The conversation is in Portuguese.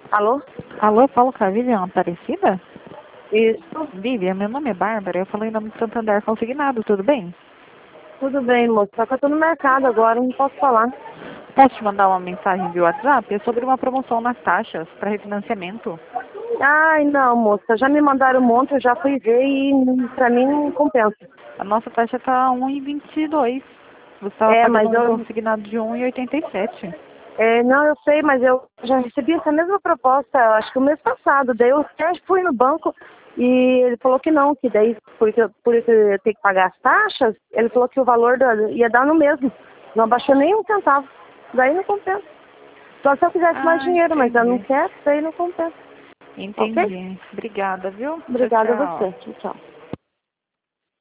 Alô? Alô, falo com a Vivian Aparecida? Isso. Vivian, meu nome é Bárbara, eu falei em nome de Santander Consignado, tudo bem? Tudo bem, moço. Só que eu tô no mercado agora, não posso falar. Posso te mandar uma mensagem via WhatsApp? É sobre uma promoção nas taxas para refinanciamento. Ai, não, moça. Já me mandaram um monte, eu já fui ver e pra mim não compensa. A nossa taxa está 1,22. Você estava É, pagando mas um eu... consignado de 1,87. não, eu sei, mas eu já recebi essa mesma proposta, acho que o mês passado. Daí eu até fui no banco e ele falou que não, que daí, por eu ter que pagar as taxas, ele falou que o valor ia dar no mesmo. Não abaixou nem um centavo. Daí não compensa. Só se eu quisesse mais Ah, dinheiro, mas eu não entendi. quero, daí não compensa. Ok? Entendi. Obrigada, viu? Tchau, Obrigada a tchau. você. Tchau, tchau.